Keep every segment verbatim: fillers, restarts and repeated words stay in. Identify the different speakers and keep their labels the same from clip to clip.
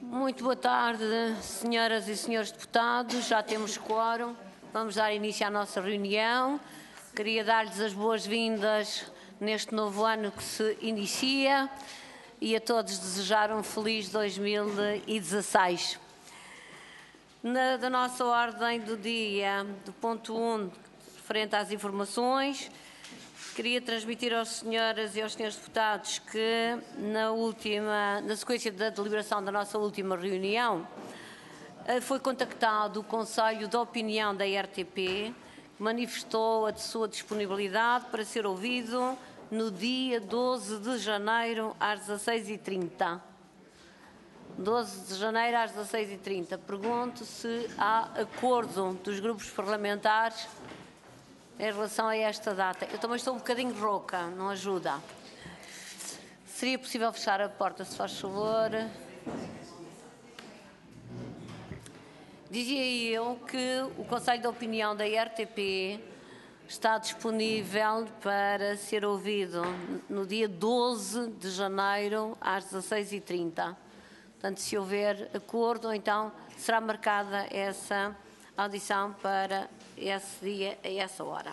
Speaker 1: Muito boa tarde, senhoras e senhores deputados. Já temos quórum. Vamos dar início à nossa reunião. Queria dar-lhes as boas-vindas neste novo ano que se inicia e a todos desejar um feliz dois mil e dezasseis. Na da nossa ordem do dia, do ponto um, referente às informações, queria transmitir às senhoras e aos senhores deputados que na última, na sequência da deliberação da nossa última reunião, foi contactado o Conselho de Opinião da R T P, que manifestou a sua disponibilidade para ser ouvido no dia doze de janeiro às dezasseis e trinta. doze de janeiro às dezasseis e trinta. Pergunto se há acordo dos grupos parlamentares em relação a esta data. Eu também estou um bocadinho rouca, não ajuda. Seria possível fechar a porta, se faz favor? Dizia eu que o Conselho de Opinião da R T P está disponível para ser ouvido no dia doze de janeiro às dezasseis e trinta. Portanto, se houver acordo, então será marcada essa audição para esse dia, a essa hora.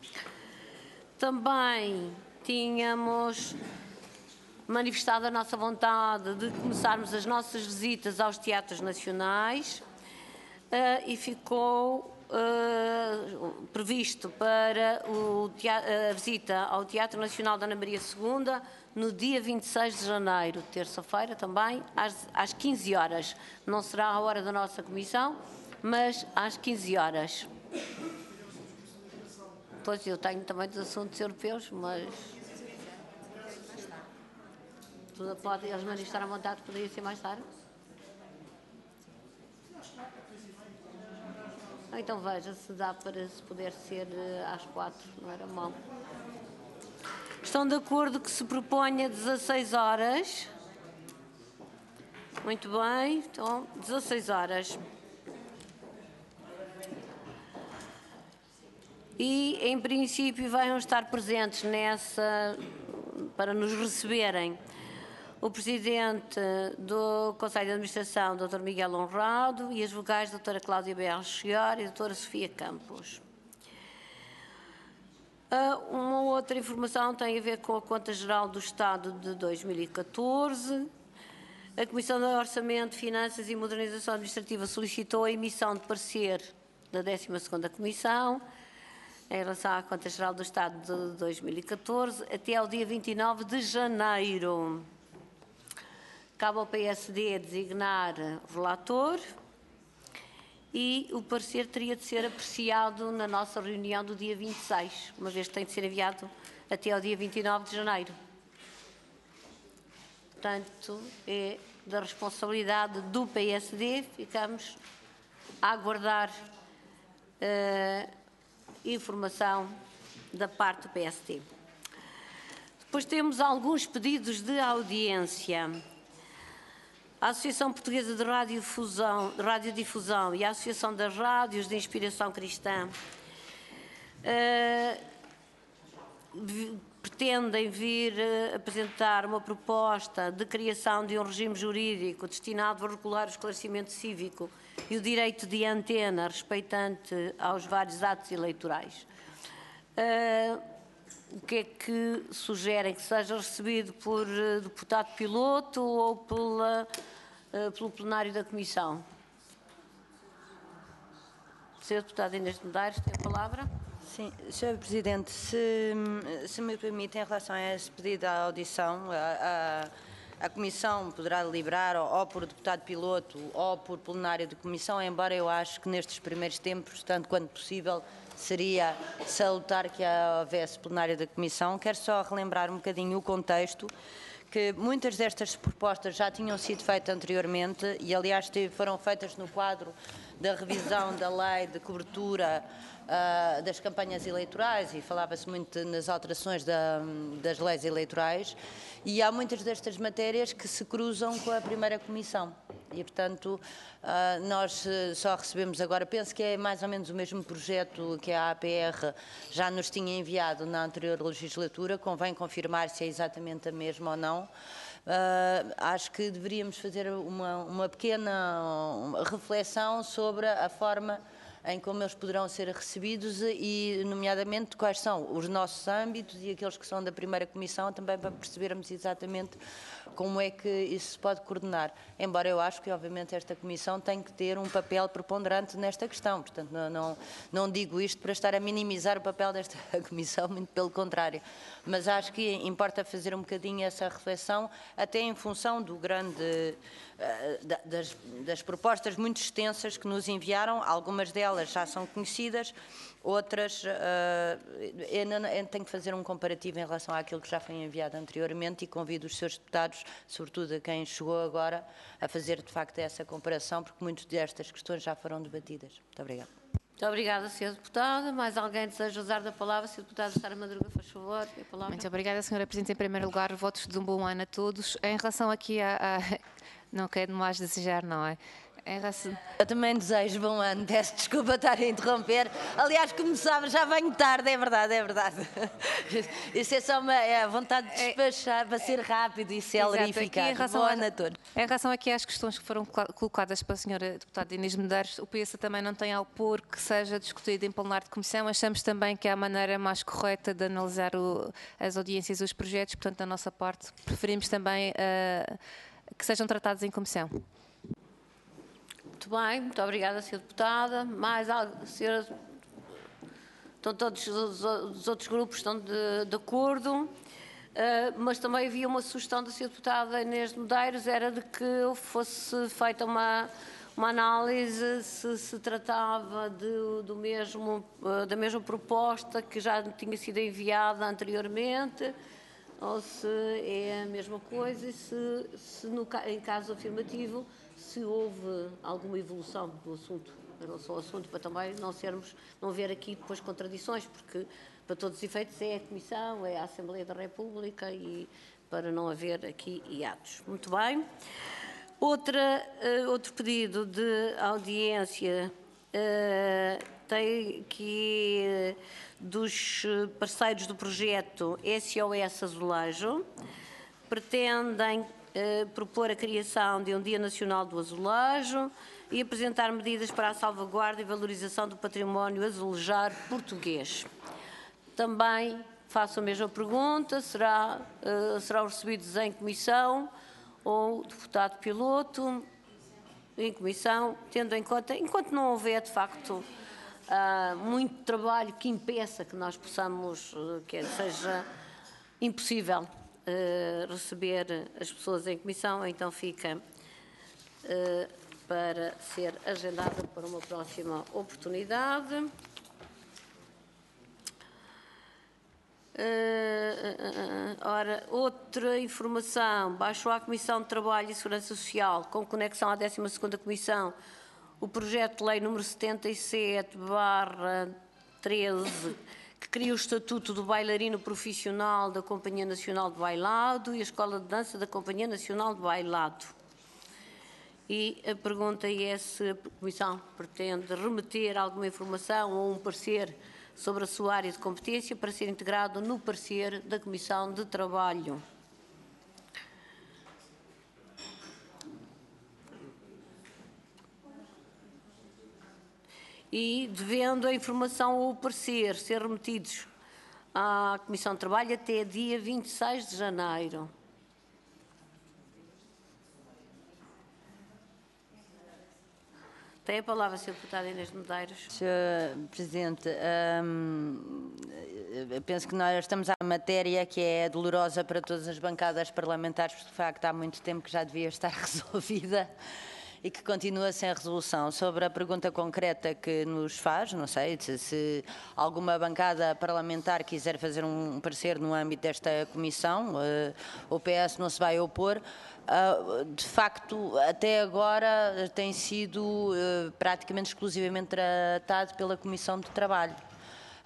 Speaker 1: Também tínhamos manifestado a nossa vontade de começarmos as nossas visitas aos teatros nacionais uh, e ficou uh, previsto para o teatro, a visita ao Teatro Nacional da Ana Maria segunda no dia vinte e seis de janeiro, terça-feira também, às, às quinze horas. Não será a hora da nossa comissão, mas às quinze horas. Pois eu tenho também dos assuntos europeus, mas tudo pode, eles manifestaram a vontade, poderia ser mais tarde. Então veja se dá para se puder ser às quatro, não era mal. Estão de acordo que se proponha dezasseis horas? Muito bem, então dezasseis horas. E, em princípio, vão estar presentes nessa, para nos receberem, o Presidente do Conselho de Administração, doutor Miguel Honrado, e as vogais, doutora Cláudia Berchior e doutora Sofia Campos. Uma outra informação tem a ver com a Conta Geral do Estado de dois mil e catorze. A Comissão de Orçamento, Finanças e Modernização Administrativa solicitou a emissão de parecer da décima segunda Comissão em relação à Conta Geral do Estado de dois mil e catorze até ao dia vinte e nove de janeiro. Cabe ao P S D designar relator e o parecer teria de ser apreciado na nossa reunião do dia vinte e seis, uma vez que tem de ser enviado até ao dia vinte e nove de janeiro. Portanto, é da responsabilidade do P S D, ficamos a aguardar uh, informação da parte do P S D. Depois temos alguns pedidos de audiência. A Associação Portuguesa de Radiodifusão, Radiodifusão e a Associação das Rádios de Inspiração Cristã uh, pretendem vir uh, apresentar uma proposta de criação de um regime jurídico destinado a regular o esclarecimento cívico e o direito de antena respeitante aos vários atos eleitorais. Uh, o que é que sugerem? Que seja recebido por uh, deputado piloto ou pela, uh, pelo plenário da Comissão? senhor Deputado Inês de Medeiros, tem a palavra.
Speaker 2: Sim, senhor Presidente, se, se me permite, em relação a esse pedido à audição, a, a, a Comissão poderá deliberar ou, ou por deputado piloto ou por plenário de Comissão, embora eu acho que nestes primeiros tempos, tanto quanto possível, seria salutar que houvesse plenário da Comissão. Quero só relembrar um bocadinho o contexto, que muitas destas propostas já tinham sido feitas anteriormente e, aliás, foram feitas no quadro da revisão da lei de cobertura uh, das campanhas eleitorais e falava-se muito nas alterações da, das leis eleitorais e há muitas destas matérias que se cruzam com a primeira Comissão. E, portanto, uh, nós uh, só recebemos agora, penso que é mais ou menos o mesmo projeto que a A P R já nos tinha enviado na anterior legislatura, convém confirmar se é exatamente a mesma ou não. Uh, acho que deveríamos fazer uma, uma pequena reflexão sobre a forma em como eles poderão ser recebidos e, nomeadamente, quais são os nossos âmbitos e aqueles que são da primeira comissão, também para percebermos exatamente como é que isso se pode coordenar. Embora eu acho que, obviamente, esta comissão tem que ter um papel preponderante nesta questão. Portanto, não, não, não digo isto para estar a minimizar o papel desta comissão, muito pelo contrário. Mas acho que importa fazer um bocadinho essa reflexão, até em função do grande, das, das propostas muito extensas que nos enviaram. Algumas delas já são conhecidas, outras eu tenho que fazer um comparativo em relação àquilo que já foi enviado anteriormente e convido os senhores deputados, sobretudo a quem chegou agora, a fazer de facto essa comparação, porque muitas destas questões já foram debatidas. Muito obrigada.
Speaker 1: Muito obrigada, senhora Deputada. Mais alguém deseja usar da palavra? senhora Deputada Sara Madruga, faz favor. A palavra.
Speaker 3: Muito obrigada, senhora Presidente. Em primeiro lugar, votos de um bom ano a todos. Em relação aqui a... a... Não quero mais desejar, não é? Em relação...
Speaker 2: Eu também desejo bom ano, peço desculpa estar a interromper. Aliás, como sabe, já venho tarde, é verdade, é verdade. Isso é só uma é a vontade de despachar, para ser rápido e célere e eficaz. Bom ano a todos.
Speaker 3: Em relação aqui às questões que foram colocadas pela senhora Deputada Inês Medeiros, o P S também não tem ao pôr que seja discutido em plenário de comissão. Achamos também que é a maneira mais correta de analisar o, as audiências e os projetos, portanto, da nossa parte, preferimos também uh, que sejam tratados em comissão.
Speaker 1: Muito bem, muito obrigada, senhora Deputada. Mais algo, senhora... Estão todos os, os outros grupos estão de, de acordo, uh, mas também havia uma sugestão da senhora Deputada Inês Medeiros, era de que fosse feita uma, uma análise se se tratava de, do mesmo, uh, da mesma proposta que já tinha sido enviada anteriormente, ou se é a mesma coisa e se, se no, em caso afirmativo, se houve alguma evolução do assunto, em relação ao assunto, para também não sermos, não haver aqui depois contradições, porque para todos os efeitos é a Comissão, é a Assembleia da República e para não haver aqui hiatos. Muito bem. Outra, uh, outro pedido de audiência uh, tem que uh, dos parceiros do projeto S O S Azulejo, pretendem Uh, propor a criação de um Dia Nacional do Azulejo e apresentar medidas para a salvaguarda e valorização do património azulejar português. Também faço a mesma pergunta, será, uh, serão recebidos em comissão ou deputado piloto em comissão, tendo em conta, enquanto não houver de facto uh, muito trabalho que impeça que nós possamos, uh, que seja impossível Uh, receber as pessoas em comissão, então fica uh, para ser agendada para uma próxima oportunidade. Uh, uh, uh, ora, outra informação, baixou à Comissão de Trabalho e Segurança Social, com conexão à décima segunda Comissão, o projeto de lei número setenta e sete barra treze, que cria o Estatuto do Bailarino Profissional da Companhia Nacional de Bailado e a Escola de Dança da Companhia Nacional de Bailado. E a pergunta é se a Comissão pretende remeter alguma informação ou um parecer sobre a sua área de competência para ser integrado no parecer da Comissão de Trabalho. E, devendo a informação ou o parecer ser remetidos à Comissão de Trabalho até dia vinte e seis de janeiro. Tem a palavra, senhora Deputada Inês Medeiros.
Speaker 2: senhora Presidente, hum, penso que nós estamos à matéria que é dolorosa para todas as bancadas parlamentares, porque de facto há muito tempo que já devia estar resolvida e que continua sem resolução. Sobre a pergunta concreta que nos faz, não sei, se, se alguma bancada parlamentar quiser fazer um parecer no âmbito desta comissão, uh, o P S não se vai opor. Uh, de facto, até agora tem sido uh, praticamente exclusivamente tratado pela Comissão de Trabalho.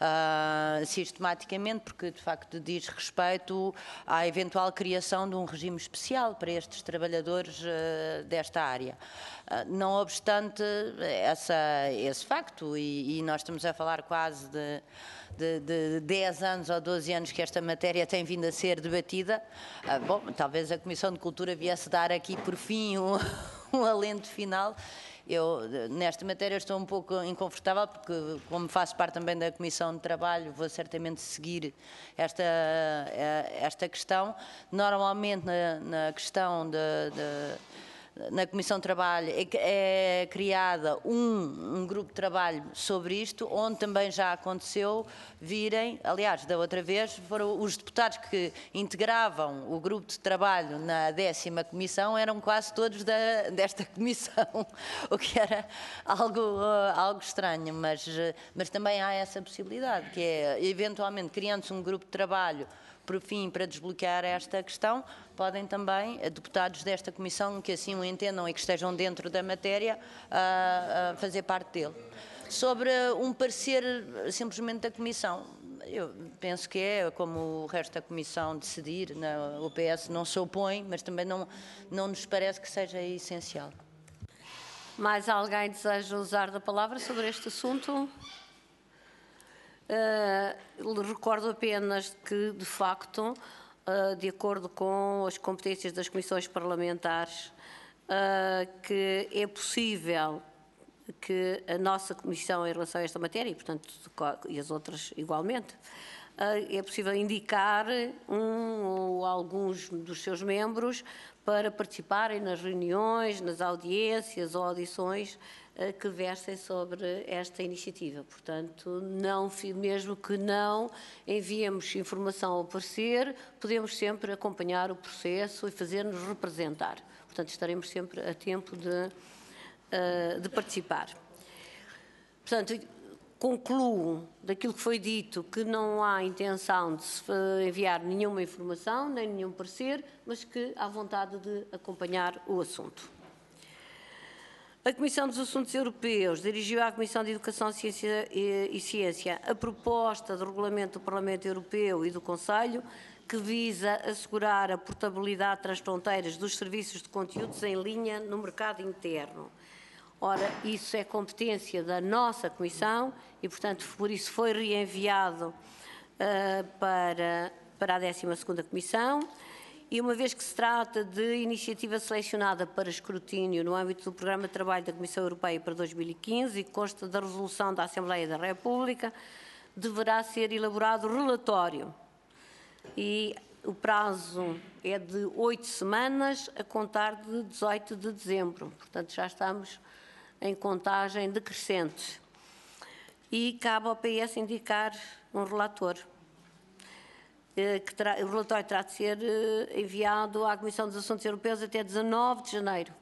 Speaker 2: uh, sistematicamente, porque de facto diz respeito à eventual criação de um regime especial para estes trabalhadores uh, desta área. Uh, não obstante essa, esse facto, e, e nós estamos a falar quase de, de, de dez anos ou doze anos que esta matéria tem vindo a ser debatida, uh, bom, talvez a Comissão de Cultura viesse dar aqui por fim um, um alento final. Eu, nesta matéria, estou um pouco inconfortável, porque, como faço parte também da Comissão de Trabalho, vou certamente seguir esta, esta questão. Normalmente, na, na questão de, de na Comissão de Trabalho é, é criada um, um grupo de trabalho sobre isto, onde também já aconteceu virem, aliás, da outra vez, foram os deputados que integravam o grupo de trabalho na décima Comissão, eram quase todos da, desta Comissão, o que era algo, uh, algo estranho, mas, mas também há essa possibilidade, que é, eventualmente, criando-se um grupo de trabalho por fim, para desbloquear esta questão, podem também, deputados desta Comissão que assim o entendam e que estejam dentro da matéria, uh, uh, fazer parte dele. Sobre um parecer simplesmente da Comissão, eu penso que é como o resto da Comissão decidir, na, o P S não se opõe, mas também não, não nos parece que seja essencial.
Speaker 1: Mais alguém deseja usar da palavra sobre este assunto? Uh, recordo apenas que, de facto, uh, de acordo com as competências das comissões parlamentares, uh, que é possível que a nossa comissão, em relação a esta matéria, e, portanto, e as outras igualmente, uh, é possível indicar um ou alguns dos seus membros para participarem nas reuniões, nas audiências ou audições que versem sobre esta iniciativa. Portanto, não, mesmo que não enviemos informação ao parecer, podemos sempre acompanhar o processo e fazer-nos representar. Portanto, estaremos sempre a tempo de, de participar. Portanto, concluo daquilo que foi dito que não há intenção de se enviar nenhuma informação, nem nenhum parecer, mas que há vontade de acompanhar o assunto. A Comissão dos Assuntos Europeus dirigiu à Comissão de Educação, Ciência e Ciência a proposta de regulamento do Parlamento Europeu e do Conselho que visa assegurar a portabilidade transfronteiras dos serviços de conteúdos em linha no mercado interno. Ora, isso é competência da nossa Comissão e, portanto, por isso foi reenviado uh, para, para a décima segunda Comissão. E uma vez que se trata de iniciativa selecionada para escrutínio no âmbito do Programa de Trabalho da Comissão Europeia para dois mil e quinze e que consta da resolução da Assembleia da República, deverá ser elaborado relatório. E o prazo é de oito semanas a contar de dezoito de dezembro. Portanto, já estamos em contagem decrescente. E cabe ao P S indicar um relator. Que terá, o relatório terá de ser enviado à Comissão dos Assuntos Europeus até dezanove de janeiro.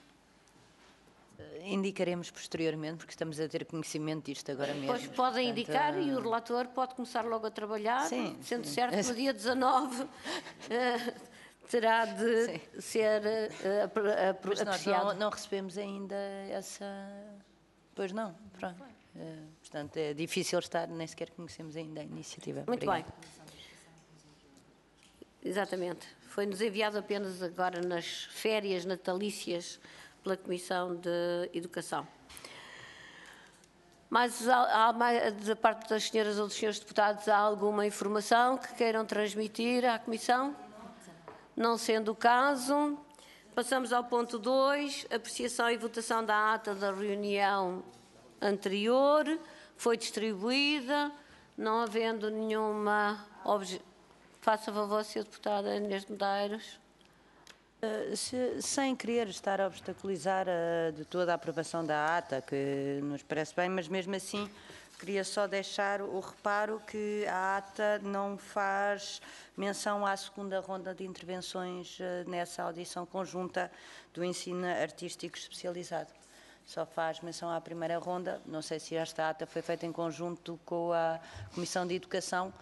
Speaker 2: Indicaremos posteriormente, porque estamos a ter conhecimento disto agora mesmo.
Speaker 1: Pois podem Portanto, indicar uh... e o relator pode começar logo a trabalhar,
Speaker 2: sim,
Speaker 1: sendo
Speaker 2: sim.
Speaker 1: certo que no dia dezanove uh, terá de sim. ser uh,
Speaker 2: Mas nós
Speaker 1: apreciado.
Speaker 2: Não, não recebemos ainda essa... Pois não, pronto. Uh, portanto, é difícil estar, nem sequer conhecemos ainda a iniciativa.
Speaker 1: Muito
Speaker 2: Obrigada.
Speaker 1: bem. Exatamente. Foi-nos enviado apenas agora nas férias natalícias pela Comissão de Educação. Mas, há, há, da parte das senhoras ou dos senhores deputados, há alguma informação que queiram transmitir à Comissão? Não sendo o caso, passamos ao ponto dois, apreciação e votação da ata da reunião anterior. Foi distribuída, não havendo nenhuma objeção. Faça favor, senhor deputado Inês Medeiros.
Speaker 2: Uh, se, sem querer estar a obstaculizar a, de toda a aprovação da ata, que nos parece bem, mas mesmo assim queria só deixar o reparo que a ata não faz menção à segunda ronda de intervenções uh, nessa audição conjunta do ensino artístico especializado. Só faz menção à primeira ronda. Não sei se esta ata foi feita em conjunto com a Comissão de Educação,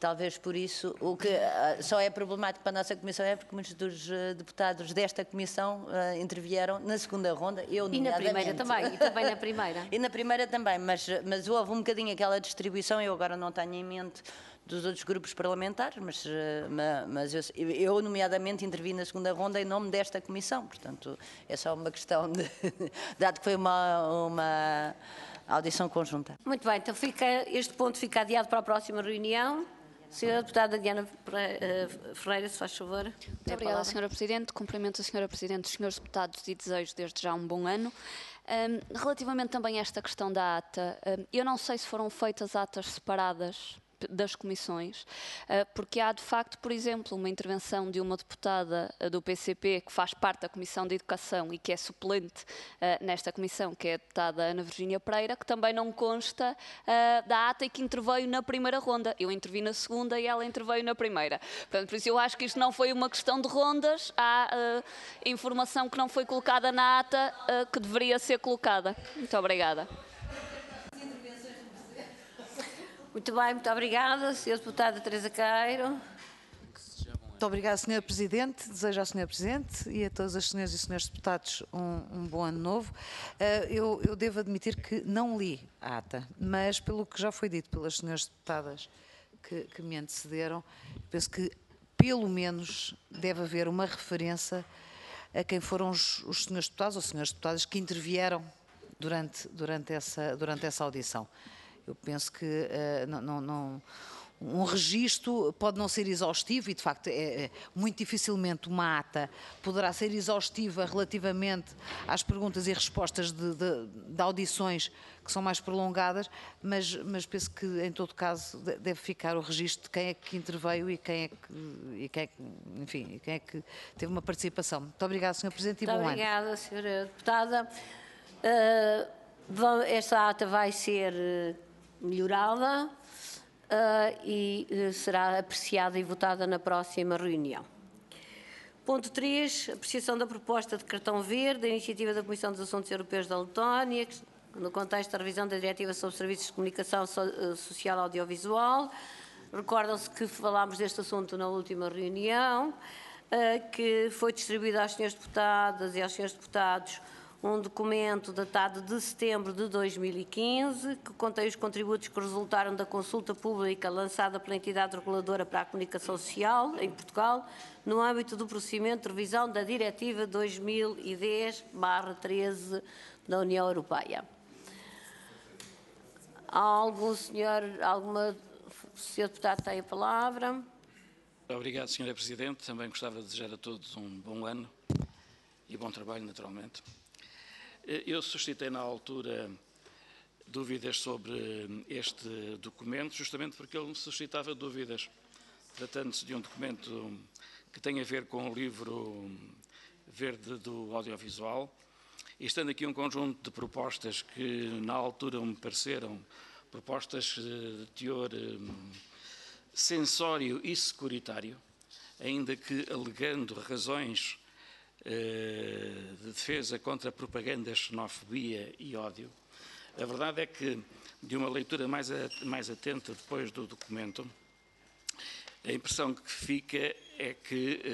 Speaker 2: talvez por isso, o que uh, só é problemático para a nossa Comissão é porque muitos dos uh, deputados desta Comissão uh, intervieram na segunda ronda, eu
Speaker 1: E na primeira também, e também na primeira.
Speaker 2: E na primeira também, mas, mas houve um bocadinho aquela distribuição, eu agora não tenho em mente dos outros grupos parlamentares, mas, mas eu, eu, nomeadamente, intervi na segunda ronda em nome desta Comissão, portanto, é só uma questão de, dado que foi uma, uma audição conjunta.
Speaker 1: Muito bem, então fica, este ponto fica adiado para a próxima reunião. Senhora Deputada Diana Ferreira, se faz favor.
Speaker 4: Muito obrigada, Senhora Presidente. Cumprimento a Senhora Presidente, os senhores deputados e desejo desde já um bom ano. Um, relativamente também a esta questão da ata, um, eu não sei se foram feitas atas separadas das comissões, porque há de facto, por exemplo, uma intervenção de uma deputada do P C P que faz parte da Comissão de Educação e que é suplente nesta comissão, que é a deputada Ana Virgínia Pereira, que também não consta da ata e que interveio na primeira ronda. Eu intervi na segunda e ela interveio na primeira. Portanto, por isso eu acho que isto não foi uma questão de rondas, há uh, informação que não foi colocada na ata uh, que deveria ser colocada. Muito obrigada.
Speaker 1: Muito bem, muito obrigada. senhora Deputada Teresa Queiro.
Speaker 5: Muito obrigada, senhora Presidente. Desejo à senhora Presidente e a todas as senhoras e senhores deputados um, um bom ano novo. Uh, eu, eu devo admitir que não li a ata, mas pelo que já foi dito pelas senhoras deputadas que, que me antecederam, penso que pelo menos deve haver uma referência a quem foram os, os senhores deputados ou senhoras deputadas que intervieram durante, durante, essa, durante essa audição. Eu penso que uh, não, não, não, um registro pode não ser exaustivo e, de facto, é, é, muito dificilmente uma ata poderá ser exaustiva relativamente às perguntas e respostas de, de, de audições que são mais prolongadas, mas, mas penso que, em todo caso, deve ficar o registro de quem é que interveio e quem é que, e quem é que, enfim, quem é que teve uma participação. Muito obrigada, senhora Presidente, e bom ano.
Speaker 1: Muito obrigada, senhora Deputada. Uh, esta ata vai ser melhorada uh, e uh, será apreciada e votada na próxima reunião. Ponto três, apreciação da proposta de cartão verde, a iniciativa da Comissão dos Assuntos Europeus da Letónia, no contexto da revisão da Diretiva sobre Serviços de Comunicação Social Audiovisual. Recordam-se que falámos deste assunto na última reunião, uh, que foi distribuído às senhoras deputadas e aos senhores deputados um documento datado de setembro de dois mil e quinze, que contém os contributos que resultaram da consulta pública lançada pela entidade reguladora para a comunicação social em Portugal, no âmbito do procedimento de revisão da Diretiva dois mil e dez barra treze da União Europeia. Há algum senhor, alguma, o senhor deputado tem a palavra.
Speaker 6: Obrigado, senhora Presidente. Também gostava de desejar a todos um bom ano e bom trabalho, naturalmente. Eu suscitei na altura dúvidas sobre este documento, justamente porque ele me suscitava dúvidas, tratando-se de um documento que tem a ver com o livro verde do audiovisual, e estando aqui um conjunto de propostas que na altura me pareceram propostas de teor censório e securitário, ainda que alegando razões de defesa contra propaganda, xenofobia e ódio. A verdade é que, de uma leitura mais, mais atenta depois do documento, a impressão que fica é que,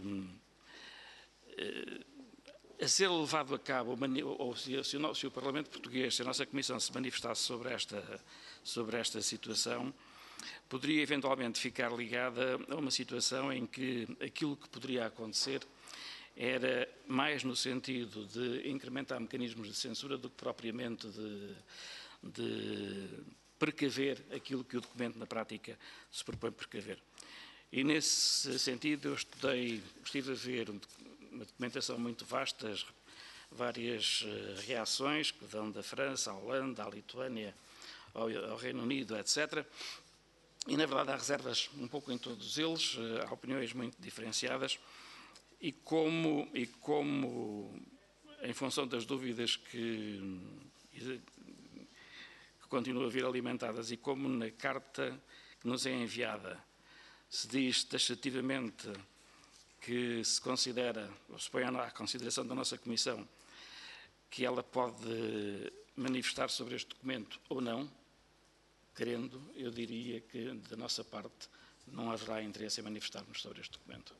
Speaker 6: eh, a ser levado a cabo, ou se, se, o, se o Parlamento Português, se a nossa Comissão se manifestasse sobre esta, sobre esta situação, poderia eventualmente ficar ligada a uma situação em que aquilo que poderia acontecer era mais no sentido de incrementar mecanismos de censura do que propriamente de, de precaver aquilo que o documento na prática se propõe precaver. E nesse sentido eu estudei, estive a ver uma documentação muito vasta, várias reações que dão da França, à Holanda, à Lituânia, ao, ao Reino Unido, etcétera. E na verdade há reservas um pouco em todos eles, há opiniões muito diferenciadas. E como, e como, em função das dúvidas que, que continuam a vir alimentadas, e como na carta que nos é enviada se diz taxativamente que se considera, ou se põe à consideração da nossa Comissão, que ela pode manifestar sobre este documento ou não, querendo, eu diria que da nossa parte não haverá interesse em manifestarmos sobre este documento.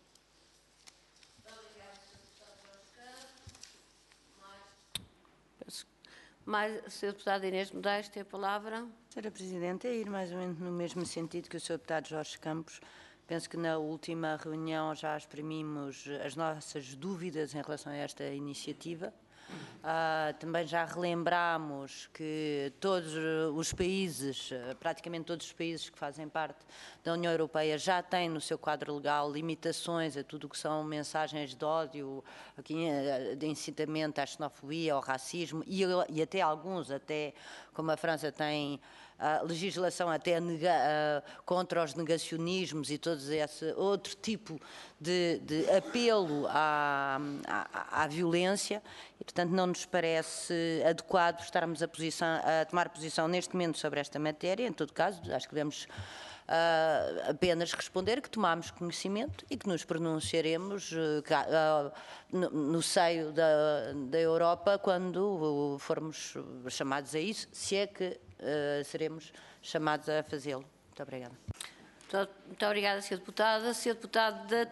Speaker 1: Mais, senhor Deputado Inês Medeiros, tem a palavra.
Speaker 2: Senhora Presidente, é ir mais ou menos no mesmo sentido que o senhor Deputado Jorge Campos. Penso que na última reunião já exprimimos as nossas dúvidas em relação a esta iniciativa. Uh, também já relembramos que todos os países, praticamente todos os países que fazem parte da União Europeia já têm no seu quadro legal limitações a tudo o que são mensagens de ódio, de incitamento à xenofobia, ao racismo e, e até alguns, até como a França tem a legislação até nega, uh, contra os negacionismos e todo esse outro tipo de, de apelo à, à, à violência e, portanto, não nos parece adequado estarmos a, posição, a tomar posição neste momento sobre esta matéria. Em todo caso, acho que devemos uh, apenas responder que tomamos conhecimento e que nos pronunciaremos uh, uh, no, no seio da, da Europa quando formos chamados a isso, se é que Uh, seremos chamados a fazê-lo. Muito obrigada.
Speaker 1: Muito, muito obrigada, senhora Deputada. senhora Deputada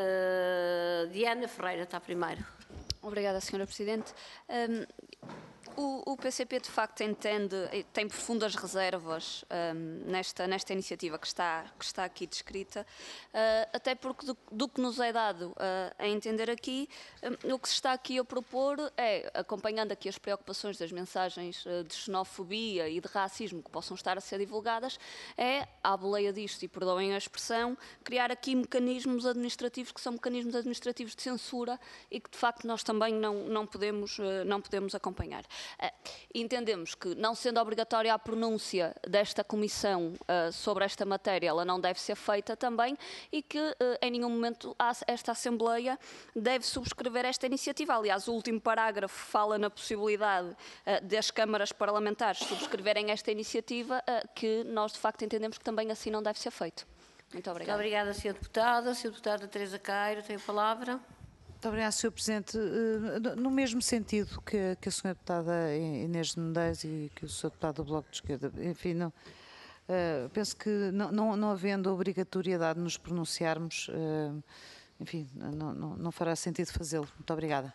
Speaker 1: uh, Diana Ferreira está primeiro.
Speaker 4: Obrigada, senhora Presidente. Um, o, o P C P, de facto, entende, tem profundas reservas um, nesta, nesta iniciativa que está, que está aqui descrita, uh, até porque do, do que nos é dado uh, a entender aqui, um, o que se está aqui a propor é, acompanhando aqui as preocupações das mensagens uh, de xenofobia e de racismo que possam estar a ser divulgadas, é, à boleia disto, e perdoem a expressão, criar aqui mecanismos administrativos que são mecanismos administrativos de censura e que, de facto, nós também não, não, podemos, uh, não podemos acompanhar. Entendemos que, não sendo obrigatória a pronúncia desta Comissão uh, sobre esta matéria, ela não deve ser feita também e que, uh, em nenhum momento, esta Assembleia deve subscrever esta iniciativa. Aliás, o último parágrafo fala na possibilidade uh, das câmaras parlamentares subscreverem esta iniciativa, uh, que nós, de facto, entendemos que também assim não deve ser feito. Muito obrigada.
Speaker 1: Muito obrigada, senhora Deputada. senhora Deputada Teresa Cairo tem a palavra.
Speaker 5: Muito obrigada, senhor Presidente. No mesmo sentido que, que a senhora Deputada Inês de Medeiros e que o senhor Deputado do Bloco de Esquerda, enfim, não, uh, penso que não, não, não havendo obrigatoriedade de nos pronunciarmos, uh, enfim, não, não, não fará sentido fazê-lo. Muito obrigada.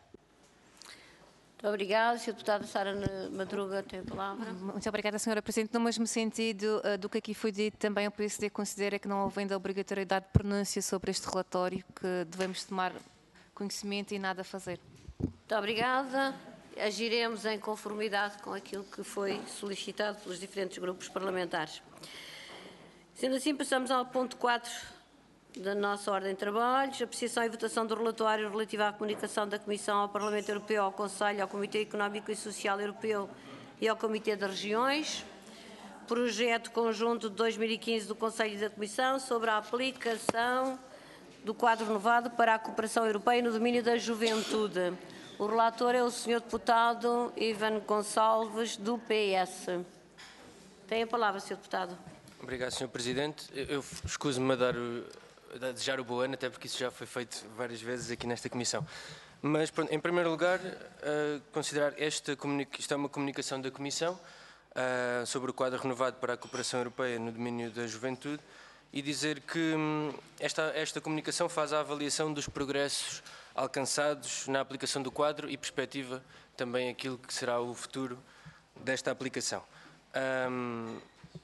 Speaker 1: Muito obrigada. senhora Deputada Sara Madruga tem a palavra.
Speaker 3: Muito obrigada, senhora Presidente. No mesmo sentido uh, do que aqui foi dito, também o P S D considera que não havendo a obrigatoriedade de pronúncia sobre este relatório, que devemos tomar conhecimento e nada a fazer.
Speaker 1: Muito obrigada. Agiremos em conformidade com aquilo que foi solicitado pelos diferentes grupos parlamentares. Sendo assim, passamos ao ponto quatro da nossa ordem de trabalhos, apreciação e votação do relatório relativo à comunicação da Comissão ao Parlamento Europeu, ao Conselho, ao Comitê Económico e Social Europeu e ao Comitê das Regiões, projeto conjunto de dois mil e quinze do Conselho e da Comissão sobre a aplicação do quadro renovado para a cooperação europeia no domínio da juventude. O relator é o senhor Deputado Ivan Gonçalves, do P S. Tem a palavra, senhor Deputado.
Speaker 7: Obrigado, senhor Presidente. Eu escuso-me a, dar o, a desejar o bom ano, até porque isso já foi feito várias vezes aqui nesta Comissão. Mas, pronto, em primeiro lugar, uh, considerar esta isto é uma comunicação da Comissão uh, sobre o quadro renovado para a cooperação europeia no domínio da juventude, e dizer que esta, esta comunicação faz a avaliação dos progressos alcançados na aplicação do quadro e perspectiva também aquilo que será o futuro desta aplicação. Um,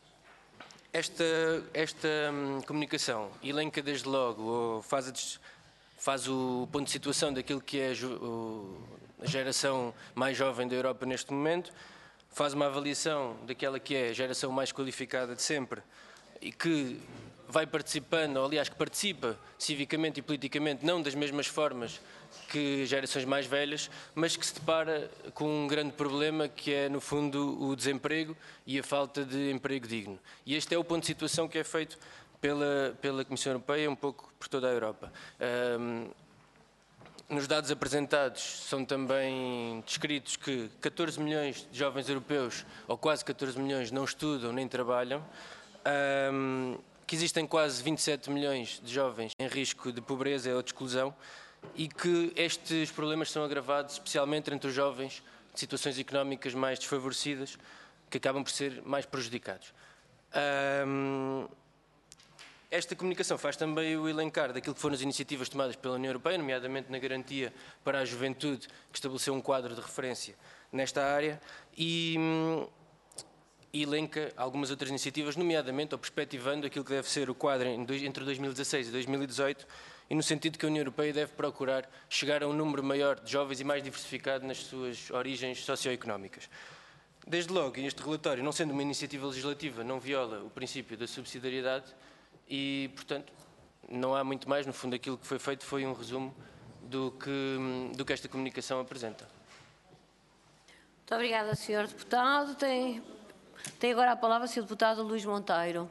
Speaker 7: esta esta um, comunicação elenca desde logo, ou faz, a, faz o ponto de situação daquilo que é a geração mais jovem da Europa neste momento, faz uma avaliação daquela que é a geração mais qualificada de sempre e que vai participando, ou aliás que participa civicamente e politicamente, não das mesmas formas que gerações mais velhas, mas que se depara com um grande problema que é, no fundo, o desemprego e a falta de emprego digno. E este é o ponto de situação que é feito pela, pela Comissão Europeia, um pouco por toda a Europa. Um, nos dados apresentados são também descritos que catorze milhões de jovens europeus, ou quase catorze milhões, não estudam nem trabalham. Um, que existem quase vinte e sete milhões de jovens em risco de pobreza ou de exclusão e que estes problemas são agravados especialmente entre os jovens de situações económicas mais desfavorecidas, que acabam por ser mais prejudicados. Um, Esta comunicação faz também o elencar daquilo que foram as iniciativas tomadas pela União Europeia, nomeadamente na garantia para a juventude, que estabeleceu um quadro de referência nesta área, e hum, elenca algumas outras iniciativas, nomeadamente ou perspectivando aquilo que deve ser o quadro entre dois mil e dezasseis e dois mil e dezoito, e no sentido que a União Europeia deve procurar chegar a um número maior de jovens e mais diversificado nas suas origens socioeconómicas. Desde logo, este relatório, não sendo uma iniciativa legislativa, não viola o princípio da subsidiariedade e, portanto, não há muito mais. No fundo, aquilo que foi feito foi um resumo do que, do que esta comunicação apresenta.
Speaker 1: Muito obrigada, senhor Deputado. Tem, tem agora a palavra o senhor Deputado Luís Monteiro.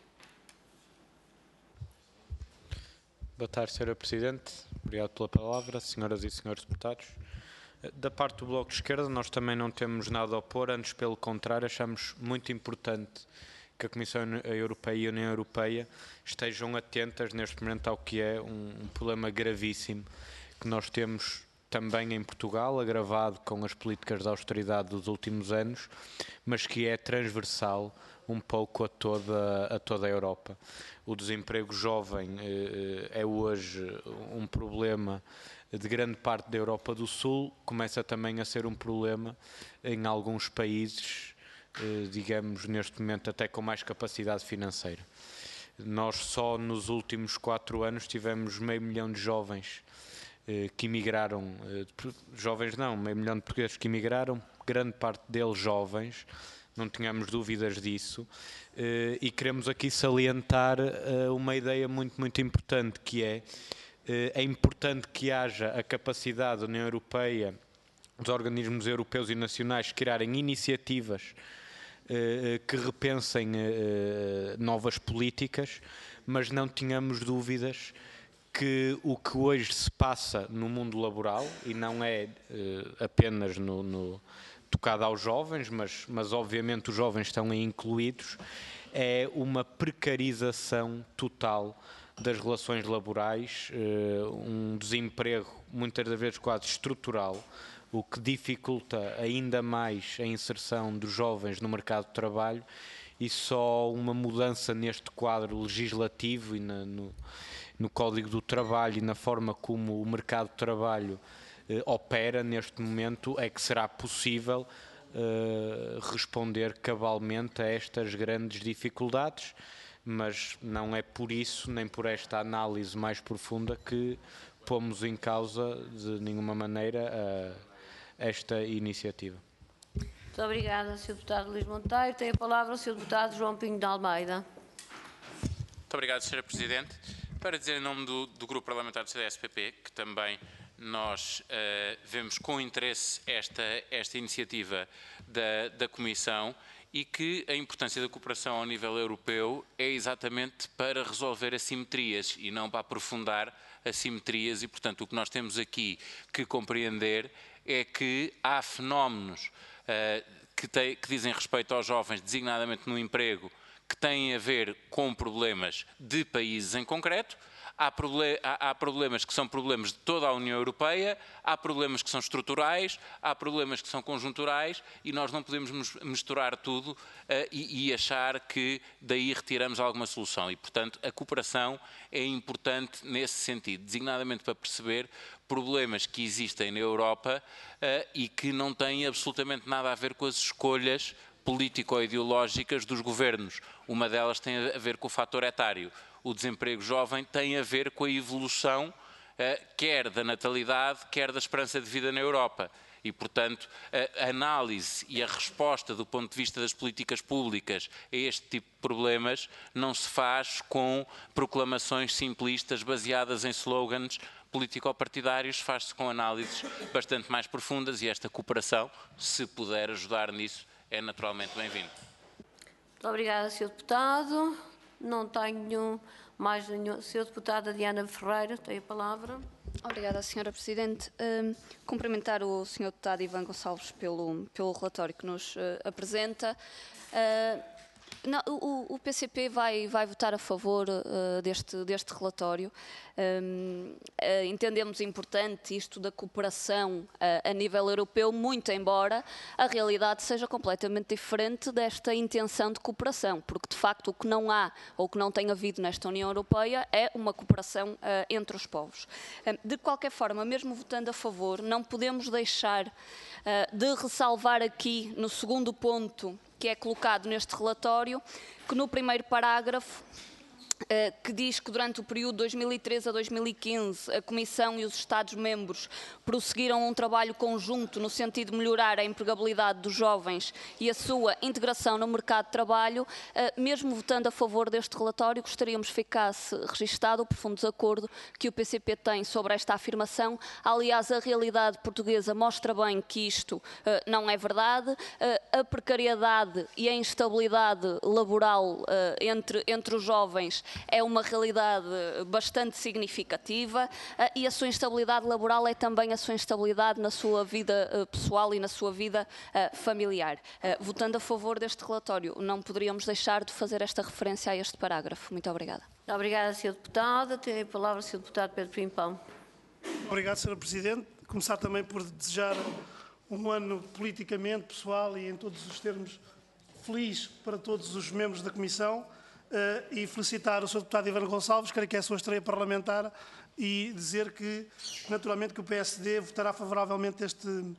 Speaker 8: Boa tarde, senhora Presidente. Obrigado pela palavra, senhoras e senhores deputados. Da parte do Bloco de Esquerda, nós também não temos nada a opor, antes pelo contrário, achamos muito importante que a Comissão Europeia e a União Europeia estejam atentas neste momento ao que é um, um problema gravíssimo que nós temos também em Portugal, agravado com as políticas de austeridade dos últimos anos, mas que é transversal um pouco a toda, a toda a Europa. O desemprego jovem eh, é hoje um problema de grande parte da Europa do Sul, começa também a ser um problema em alguns países, eh, digamos, neste momento até com mais capacidade financeira. Nós só nos últimos quatro anos tivemos meio milhão de jovens eh, que emigraram, eh, jovens não, meio milhão de portugueses que emigraram, grande parte deles jovens, não tínhamos dúvidas disso, eh, e queremos aqui salientar eh, uma ideia muito, muito importante, que é, eh, é importante que haja a capacidade da União Europeia, dos organismos europeus e nacionais, criarem iniciativas eh, que repensem eh, novas políticas, mas não tínhamos dúvidas que o que hoje se passa no mundo laboral, e não é eh, apenas no... no tocada aos jovens, mas, mas obviamente os jovens estão aí incluídos, é uma precarização total das relações laborais, um desemprego muitas das vezes quase estrutural, o que dificulta ainda mais a inserção dos jovens no mercado de trabalho, e só uma mudança neste quadro legislativo e na, no, no Código do Trabalho e na forma como o mercado de trabalho opera neste momento é que será possível uh, responder cabalmente a estas grandes dificuldades, mas não é por isso, nem por esta análise mais profunda, que pomos em causa de nenhuma maneira uh, esta iniciativa.
Speaker 1: Muito obrigada, senhor Deputado Luís Monteiro. Tem a palavra o senhor Deputado João Pinho de Almeida.
Speaker 9: Muito obrigado, senhora Presidente. Para dizer em nome do, do Grupo Parlamentar do C D S P P, que também nós uh, vemos com interesse esta, esta iniciativa da, da Comissão, e que a importância da cooperação ao nível europeu é exatamente para resolver assimetrias e não para aprofundar assimetrias, e portanto o que nós temos aqui que compreender é que há fenómenos uh, que, te, que dizem respeito aos jovens, designadamente no emprego, que têm a ver com problemas de países em concreto. Há, problem há, há problemas que são problemas de toda a União Europeia, há problemas que são estruturais, há problemas que são conjunturais, e nós não podemos misturar tudo uh, e, e achar que daí retiramos alguma solução. E, portanto, a cooperação é importante nesse sentido, designadamente para perceber problemas que existem na Europa uh, e que não têm absolutamente nada a ver com as escolhas político-ideológicas dos governos. Uma delas tem a ver com o fator etário. O desemprego jovem tem a ver com a evolução eh, quer da natalidade, quer da esperança de vida na Europa. E, portanto, a análise e a resposta do ponto de vista das políticas públicas a este tipo de problemas não se faz com proclamações simplistas baseadas em slogans político-partidários, faz-se com análises bastante mais profundas, e esta cooperação, se puder ajudar nisso, é naturalmente bem-vindo.
Speaker 1: Muito obrigada, senhor Deputado. Não tenho mais nenhum. senhora Deputada Diana Ferreira, tem a palavra.
Speaker 4: Obrigada, senhora Presidente. Um, cumprimentar o senhor Deputado Ivan Gonçalves pelo, pelo relatório que nos uh, apresenta. Uh, Não, o, o P C P vai, vai votar a favor uh, deste, deste relatório. Um, uh, entendemos importante isto da cooperação uh, a nível europeu, muito embora a realidade seja completamente diferente desta intenção de cooperação, porque de facto o que não há ou que não tem havido nesta União Europeia é uma cooperação uh, entre os povos. Um, de qualquer forma, mesmo votando a favor, não podemos deixar uh, de ressalvar aqui no segundo ponto que é colocado neste relatório, que no primeiro parágrafo, eh, que diz que durante o período dois mil e treze a dois mil e quinze a Comissão e os Estados-membros prosseguiram um trabalho conjunto no sentido de melhorar a empregabilidade dos jovens e a sua integração no mercado de trabalho, eh, mesmo votando a favor deste relatório, gostaríamos que ficasse registado o profundo desacordo que o P C P tem sobre esta afirmação. Aliás, a realidade portuguesa mostra bem que isto eh, não é verdade. Eh, a precariedade e a instabilidade laboral eh, entre, entre os jovens é uma realidade bastante significativa uh, e a sua instabilidade laboral é também a sua instabilidade na sua vida uh, pessoal e na sua vida uh, familiar. Uh, votando a favor deste relatório, não poderíamos deixar de fazer esta referência a este parágrafo. Muito obrigada.
Speaker 1: Obrigada, senhor Deputado. Tem a palavra o senhor Deputado Pedro Pimpão.
Speaker 10: Obrigado, senhora Presidente. Começar também por desejar um ano politicamente, pessoal e em todos os termos feliz para todos os membros da Comissão. Uh, e felicitar o senhor Deputado Ivano Gonçalves, creio que é a sua estreia parlamentar, e dizer que, naturalmente, que o P S D votará favoravelmente este, uh,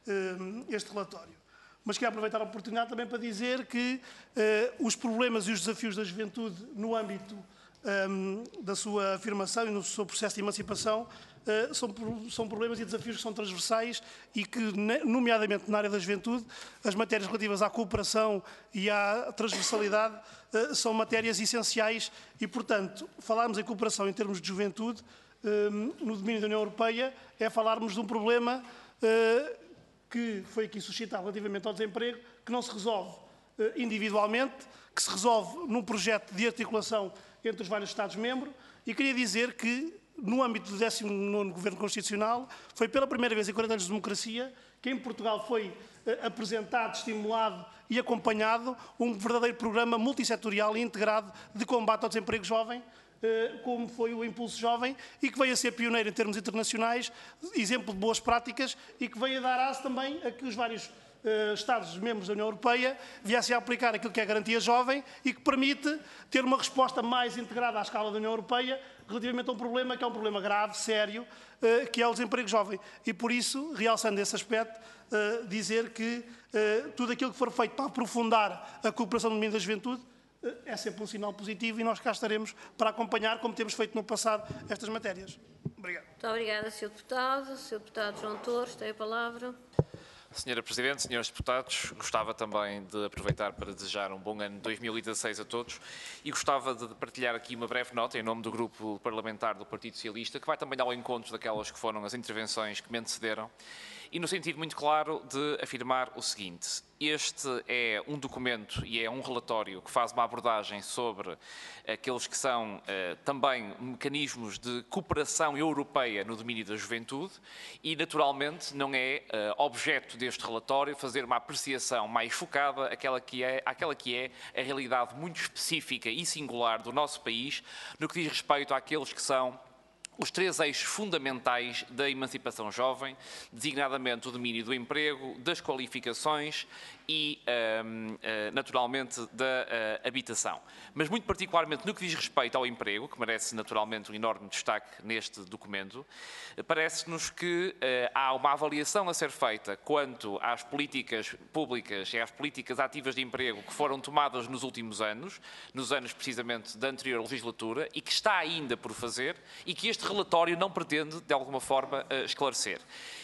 Speaker 10: este relatório. Mas quero aproveitar a oportunidade também para dizer que uh, os problemas e os desafios da juventude no âmbito um, da sua afirmação e no seu processo de emancipação uh, são, são problemas e desafios que são transversais e que, nomeadamente na área da juventude, as matérias relativas à cooperação e à transversalidade uh, são matérias essenciais e, portanto, falarmos em cooperação em termos de juventude um, no domínio da União Europeia é falarmos de um problema uh, que foi aqui suscitado relativamente ao desemprego, que não se resolve uh, individualmente, que se resolve num projeto de articulação entre os vários Estados-membros, e queria dizer que, no âmbito do décimo nono Governo Constitucional, foi pela primeira vez em quarenta anos de democracia que em Portugal foi uh, apresentado, estimulado e acompanhado um verdadeiro programa multissetorial e integrado de combate ao desemprego jovem, uh, como foi o Impulso Jovem, e que veio a ser pioneiro em termos internacionais, exemplo de boas práticas, e que veio a dar aso também a que os vários Uh, Estados-membros da União Europeia viessem a aplicar aquilo que é a garantia jovem e que permite ter uma resposta mais integrada à escala da União Europeia relativamente a um problema que é um problema grave, sério, uh, que é o desemprego jovem. E por isso, realçando esse aspecto, uh, dizer que uh, tudo aquilo que for feito para aprofundar a cooperação no domínio da juventude uh, é sempre um sinal positivo e nós cá estaremos para acompanhar, como temos feito no passado, estas matérias. Obrigado.
Speaker 1: Muito obrigada, senhor Deputado. senhor Deputado João Torres, tem a palavra.
Speaker 11: senhora Presidente, senhores Deputados, gostava também de aproveitar para desejar um bom ano dois mil e dezasseis a todos e gostava de partilhar aqui uma breve nota em nome do Grupo Parlamentar do Partido Socialista, que vai também ao encontro daquelas que foram as intervenções que me antecederam, e no sentido muito claro de afirmar o seguinte: este é um documento e é um relatório que faz uma abordagem sobre aqueles que são uh, também mecanismos de cooperação europeia no domínio da juventude e, naturalmente, não é uh, objeto deste relatório fazer uma apreciação mais focada àquela que é, àquela que é a realidade muito específica e singular do nosso país no que diz respeito àqueles que são os três eixos fundamentais da emancipação jovem, designadamente o domínio do emprego, das qualificações e, um, uh, naturalmente, da uh, habitação. Mas, muito particularmente, no que diz respeito ao emprego, que merece, naturalmente, um enorme destaque neste documento, parece-nos que uh, há uma avaliação a ser feita quanto às políticas públicas e às políticas ativas de emprego que foram tomadas nos últimos anos, nos anos, precisamente, da anterior legislatura, e que está ainda por fazer, e que este relatório não pretende, de alguma forma, uh, esclarecer.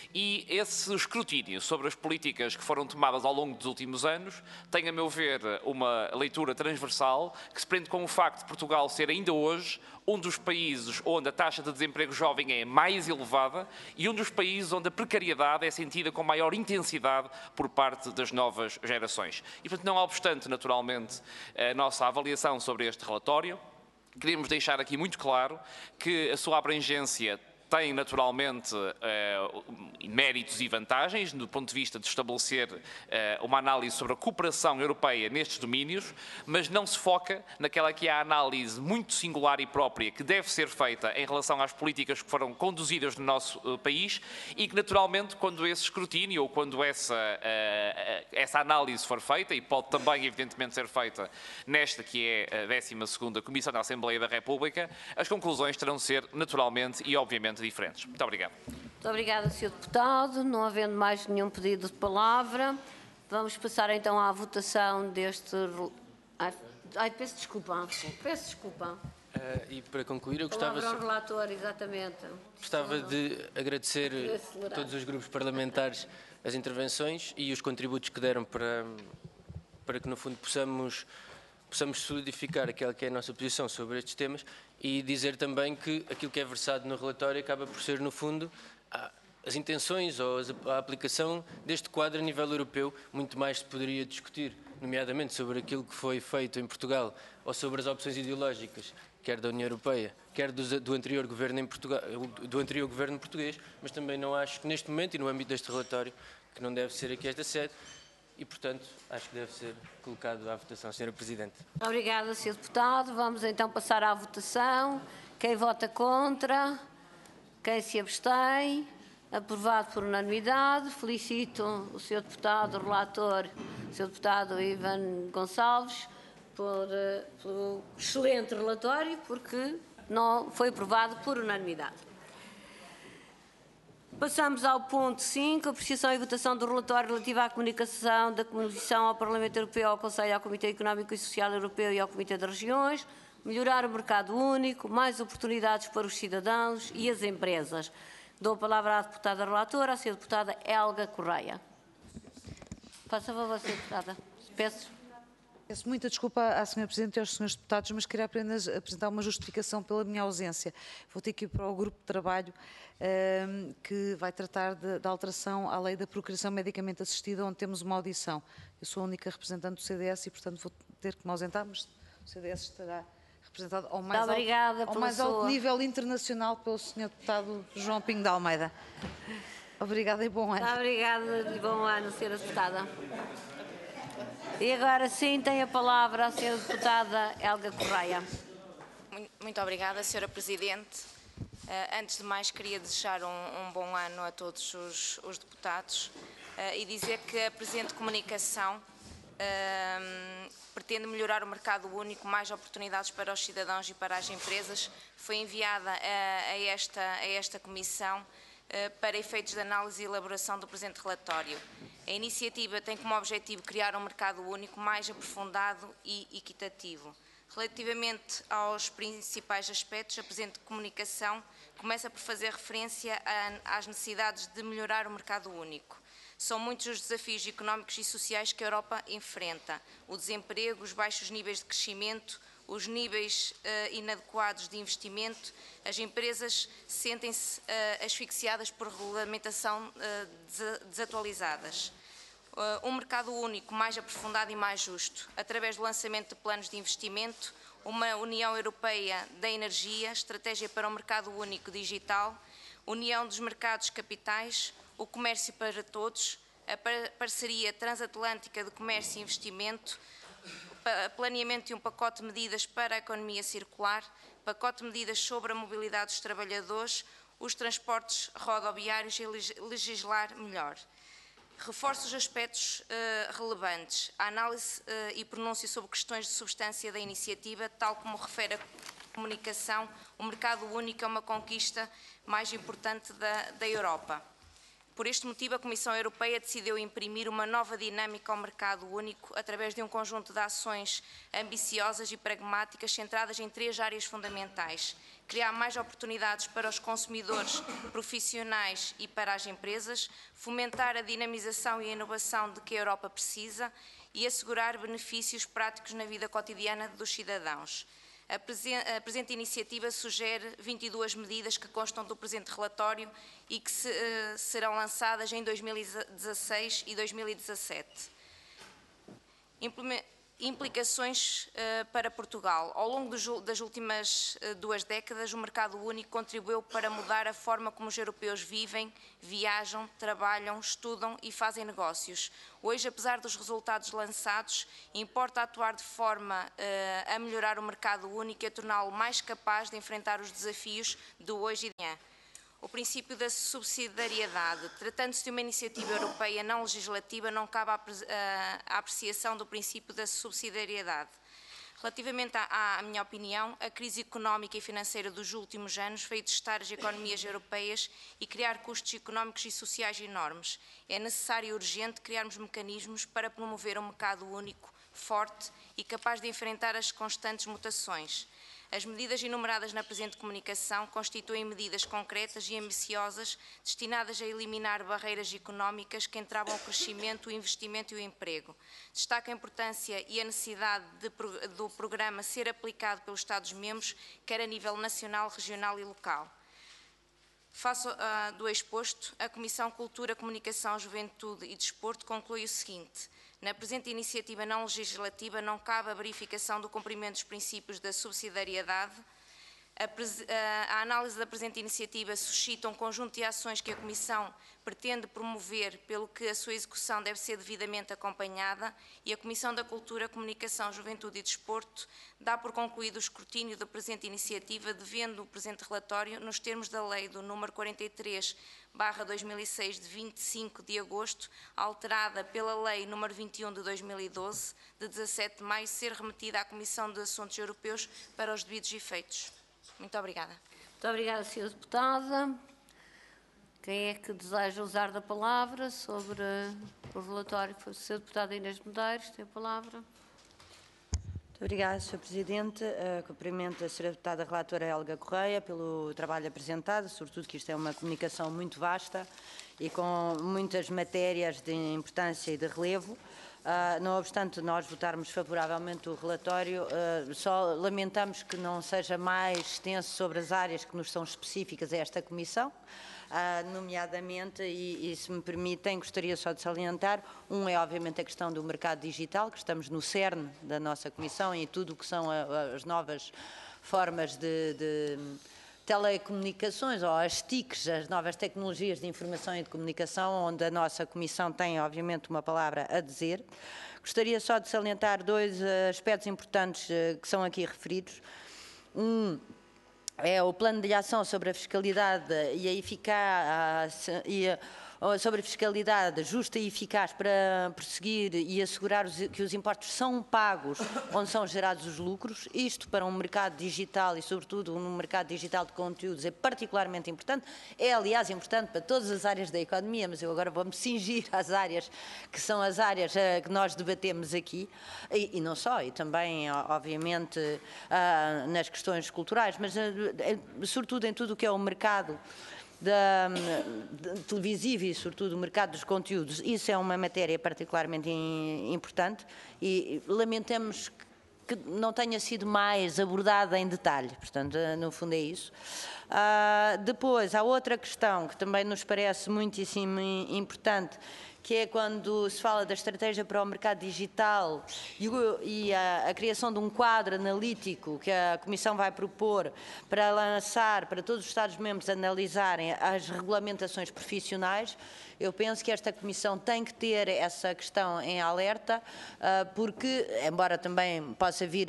Speaker 11: E esse escrutínio sobre as políticas que foram tomadas ao longo dos últimos anos tem, a meu ver, uma leitura transversal que se prende com o facto de Portugal ser ainda hoje um dos países onde a taxa de desemprego jovem é mais elevada e um dos países onde a precariedade é sentida com maior intensidade por parte das novas gerações. E, portanto, não obstante, naturalmente, a nossa avaliação sobre este relatório, queremos deixar aqui muito claro que a sua abrangência tem naturalmente méritos e vantagens do ponto de vista de estabelecer uma análise sobre a cooperação europeia nestes domínios, mas não se foca naquela que é a análise muito singular e própria que deve ser feita em relação às políticas que foram conduzidas no nosso país e que naturalmente quando esse escrutínio ou quando essa, essa análise for feita, e pode também evidentemente ser feita nesta que é a décima segunda Comissão da Assembleia da República, as conclusões terão de ser naturalmente e obviamente diferentes. Muito obrigado.
Speaker 1: Muito obrigada, senhor Deputado. Não havendo mais nenhum pedido de palavra, vamos passar então à votação deste... Ai, ai peço desculpa. Peço desculpa.
Speaker 7: Uh, e para concluir, eu gostava,
Speaker 1: Palavra ao relator, exatamente.
Speaker 7: gostava de agradecer a todos os grupos parlamentares as intervenções e os contributos que deram para, para que, no fundo, possamos, possamos solidificar aquela que é a nossa posição sobre estes temas e dizer também que aquilo que é versado no relatório acaba por ser, no fundo, as intenções ou a aplicação deste quadro a nível europeu. Muito mais se poderia discutir, nomeadamente sobre aquilo que foi feito em Portugal ou sobre as opções ideológicas, quer da União Europeia, quer do, do, anterior governo em Portugal, do anterior governo português, mas também não acho que neste momento e no âmbito deste relatório, que não deve ser aqui esta sede, e portanto acho que deve ser colocado à votação, senhora Presidente.
Speaker 1: Obrigada, senhor Deputado. Vamos então passar à votação. Quem vota contra? Quem se abstém? Aprovado por unanimidade. Felicito o senhor Deputado, o relator, o senhor Deputado Ivan Gonçalves, Por, pelo excelente relatório, porque não foi aprovado por unanimidade. Passamos ao ponto cinco, apreciação e votação do relatório relativo à comunicação da Comissão ao Parlamento Europeu, ao Conselho, ao Comitê Económico e Social Europeu e ao Comitê das Regiões, melhorar o mercado único, mais oportunidades para os cidadãos e as empresas. Dou a palavra à deputada relatora, a senhora deputada Helga Correia. Faça favor, senhora deputada. Peço.
Speaker 5: Peço muita desculpa à senhora Presidente e aos senhores Deputados, mas queria apenas apresentar uma justificação pela minha ausência. Vou ter que ir para o grupo de trabalho um, que vai tratar da alteração à lei da procriação medicamente assistida, onde temos uma audição. Eu sou a única representante do C D S e, portanto, vou ter que me ausentar, mas o C D S estará representado ao mais, alto, ao mais alto nível internacional pelo senhor Deputado João Pinho de Almeida. Obrigada e bom ano.
Speaker 1: Obrigada e bom ano, senhora Deputada. E agora sim tem a palavra a senhora deputada Helga Correia.
Speaker 12: Muito obrigada, senhora Presidente. Uh, antes de mais, queria desejar um, um bom ano a todos os, os deputados uh, e dizer que a presente comunicação uh, pretende melhorar o mercado único, mais oportunidades para os cidadãos e para as empresas. Foi enviada a, a, esta, a esta comissão uh, para efeitos de análise e elaboração do presente relatório. A iniciativa tem como objetivo criar um mercado único mais aprofundado e equitativo. Relativamente aos principais aspectos, a presente comunicação começa por fazer referência a, às necessidades de melhorar o mercado único. São muitos os desafios económicos e sociais que a Europa enfrenta: o desemprego, os baixos níveis de crescimento, os níveis uh, inadequados de investimento. As empresas sentem-se uh, asfixiadas por regulamentação uh, desatualizadas. Uh, um mercado único mais aprofundado e mais justo, através do lançamento de planos de investimento, uma União Europeia da Energia, estratégia para o mercado único digital, União dos Mercados Capitais, o comércio para todos, a parceria transatlântica de comércio e investimento, planeamento de um pacote de medidas para a economia circular, pacote de medidas sobre a mobilidade dos trabalhadores, os transportes rodoviários e legislar melhor. Reforço os aspectos uh, relevantes, a análise uh, e pronúncia sobre questões de substância da iniciativa, tal como refere a comunicação, o mercado único é uma conquista mais importante da, da Europa. Por este motivo, a Comissão Europeia decidiu imprimir uma nova dinâmica ao mercado único através de um conjunto de ações ambiciosas e pragmáticas centradas em três áreas fundamentais: criar mais oportunidades para os consumidores profissionais e para as empresas, fomentar a dinamização e a inovação de que a Europa precisa e assegurar benefícios práticos na vida cotidiana dos cidadãos. A presente iniciativa sugere vinte e duas medidas que constam do presente relatório e que se, uh, serão lançadas em dois mil e dezasseis e dois mil e dezassete. Implicações uh, para Portugal. Ao longo do, das últimas uh, duas décadas, o mercado único contribuiu para mudar a forma como os europeus vivem, viajam, trabalham, estudam e fazem negócios. Hoje, apesar dos resultados lançados, importa atuar de forma uh, a melhorar o mercado único e a torná-lo mais capaz de enfrentar os desafios do hoje e de amanhã. O princípio da subsidiariedade. Tratando-se de uma iniciativa europeia não legislativa, não cabe a apreciação do princípio da subsidiariedade. Relativamente à, à minha opinião, a crise económica e financeira dos últimos anos veio testar as economias europeias e criar custos económicos e sociais enormes. É necessário e urgente criarmos mecanismos para promover um mercado único, forte e capaz de enfrentar as constantes mutações. As medidas enumeradas na presente comunicação constituem medidas concretas e ambiciosas destinadas a eliminar barreiras económicas que entravam o crescimento, o investimento e o emprego. Destaca a importância e a necessidade de, do programa ser aplicado pelos Estados-membros, quer a nível nacional, regional e local. Face uh, do exposto, a Comissão Cultura, Comunicação, Juventude e Desporto conclui o seguinte: na presente iniciativa não legislativa não cabe a verificação do cumprimento dos princípios da subsidiariedade. A, a, a análise da presente iniciativa suscita um conjunto de ações que a Comissão pretende promover, pelo que a sua execução deve ser devidamente acompanhada, e a Comissão da Cultura, Comunicação, Juventude e Desporto dá por concluído o escrutínio da presente iniciativa, devendo o presente relatório, nos termos da Lei do número quarenta e três barra dois mil e seis, de vinte e cinco de agosto, alterada pela Lei número vinte e um de dois mil e doze, de dezassete de maio, ser remetida à Comissão de Assuntos Europeus para os devidos efeitos. Muito obrigada.
Speaker 1: Muito obrigada, senhora Deputada. Quem é que deseja usar da palavra sobre o relatório que foi o senhor Deputado Inês Medeiros? Tem a palavra.
Speaker 2: Muito obrigada, senhor Presidente. Uh, cumprimento a senhora Deputada Relatora Helga Correia pelo trabalho apresentado, sobretudo que isto é uma comunicação muito vasta e com muitas matérias de importância e de relevo. Uh, não obstante nós votarmos favoravelmente o relatório, uh, só lamentamos que não seja mais extenso sobre as áreas que nos são específicas a esta Comissão, uh, nomeadamente, e, e se me permitem, gostaria só de salientar, um é obviamente a questão do mercado digital, que estamos no cerne da nossa Comissão e tudo o que são a, as novas formas de, de telecomunicações, ou as T I Cs, as novas tecnologias de informação e de comunicação, onde a nossa Comissão tem, obviamente, uma palavra a dizer. Gostaria só de salientar dois aspectos importantes que são aqui referidos. Um é o plano de ação sobre a fiscalidade e a eficácia e a sobre a fiscalidade justa e eficaz para perseguir e assegurar que os impostos são pagos onde são gerados os lucros. Isto para um mercado digital e, sobretudo, um mercado digital de conteúdos é particularmente importante. É, aliás, importante para todas as áreas da economia, mas eu agora vou-me cingir às áreas que são as áreas que nós debatemos aqui, e, e não só, e também, obviamente, nas questões culturais, mas, sobretudo, em tudo o que é o mercado Da, de, televisivo e, sobretudo, o mercado dos conteúdos. Isso é uma matéria particularmente in, importante e lamentamos que não tenha sido mais abordada em detalhe. Portanto, no fundo é isso. Uh, depois, há outra questão que também nos parece muitíssimo importante, que é quando se fala da estratégia para o mercado digital e, e a, a criação de um quadro analítico que a Comissão vai propor para lançar, para todos os Estados-membros analisarem as regulamentações profissionais. Eu penso que esta Comissão tem que ter essa questão em alerta, porque, embora também possa vir